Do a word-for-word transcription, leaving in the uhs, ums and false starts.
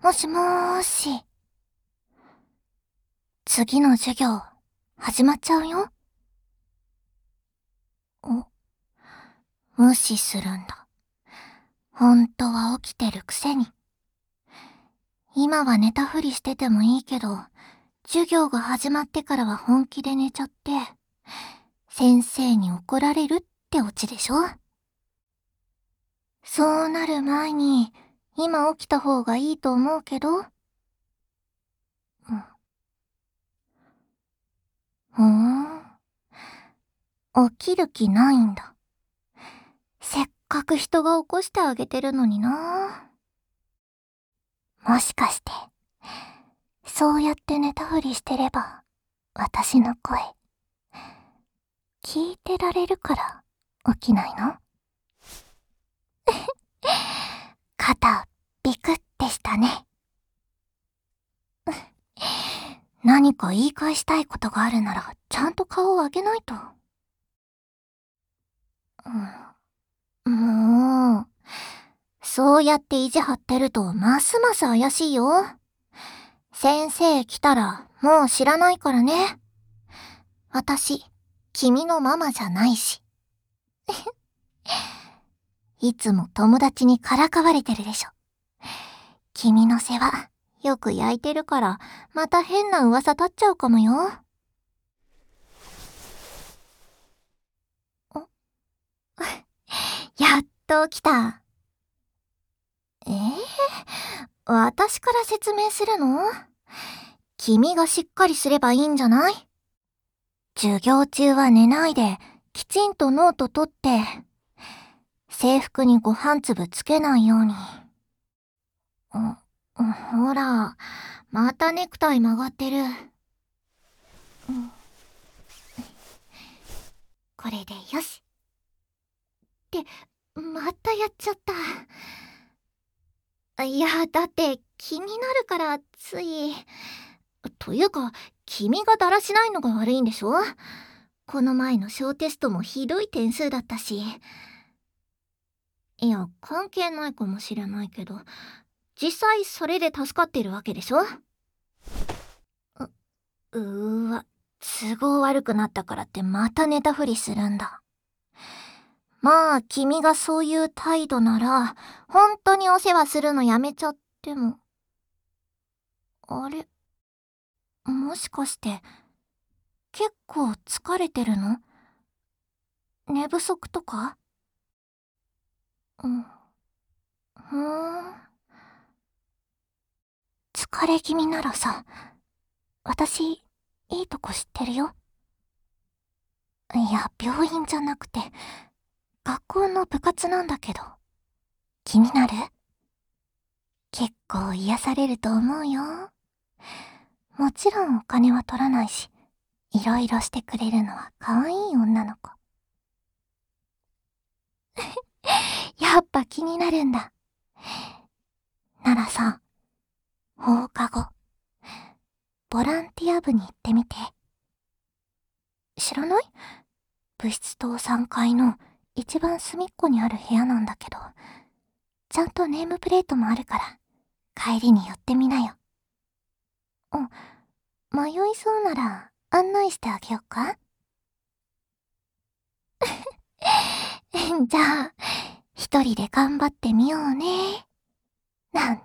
もしもーし。次の授業、始まっちゃうよ。お、無視するんだ。本当は起きてるくせに。今は寝たふりしててもいいけど、授業が始まってからは本気で寝ちゃって、先生に怒られるってオチでしょ？そうなる前に、今起きた方がいいと思うけど。うん。ふーん。起きる気ないんだ。せっかく人が起こしてあげてるのにな。もしかして、そうやって寝たふりしてれば、私の声、聞いてられるから起きないの？肩、ビクってしたね。何か言い返したいことがあるなら、ちゃんと顔を上げないと。うん、もう、そうやって意地張ってるとますます怪しいよ。先生来たらもう知らないからね。私、君のママじゃないし。いつも友達にからかわれてるでしょ。君の世話、よく焼いてるから、また変な噂立っちゃうかもよ。おやっと来た。えー、私から説明するの？君がしっかりすればいいんじゃない？授業中は寝ないで、きちんとノート取って、制服にご飯粒つけないように。う、ほら、またネクタイ曲がってる。うん、これでよし。って、またやっちゃった。いや、だって気になるからつい。というか、君がだらしないのが悪いんでしょ？この前の小テストもひどい点数だったし。いや、関係ないかもしれないけど、実際それで助かってるわけでしょ？う、うーわ、都合悪くなったからってまた寝たふりするんだ。まあ、君がそういう態度なら、本当にお世話するのやめちゃっても。あれ？もしかして、結構疲れてるの？寝不足とか？うん。ふーん。疲れ気味ならさ、私、いいとこ知ってるよ。いや、病院じゃなくて、学校の部活なんだけど、気になる？結構癒されると思うよ。もちろんお金は取らないし、いろいろしてくれるのは可愛い女の子。やっぱ気になるんだ。ならさ、放課後、ボランティア部に行ってみて。知らない？部室棟さんかいの一番隅っこにある部屋なんだけど、ちゃんとネームプレートもあるから、帰りに寄ってみなよ。うん、迷いそうなら案内してあげようか？じゃあ、一人で頑張ってみようね。なん